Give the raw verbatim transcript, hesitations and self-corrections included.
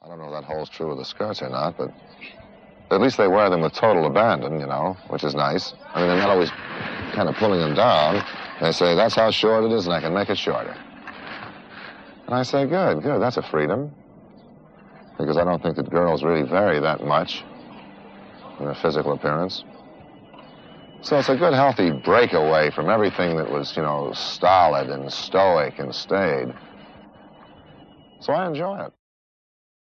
I don't know if that holds true with the skirts or not, but at least they wear them with total abandon, you know, which is nice. I mean, they're not always kind of pulling them down. They say, that's how short it is, and I can make it shorter. And I say, good, good, that's a freedom. Because I don't think that girls really vary that much in their physical appearance. So it's a good, healthy breakaway from everything that was, you know, stolid and stoic and staid. So I enjoy it.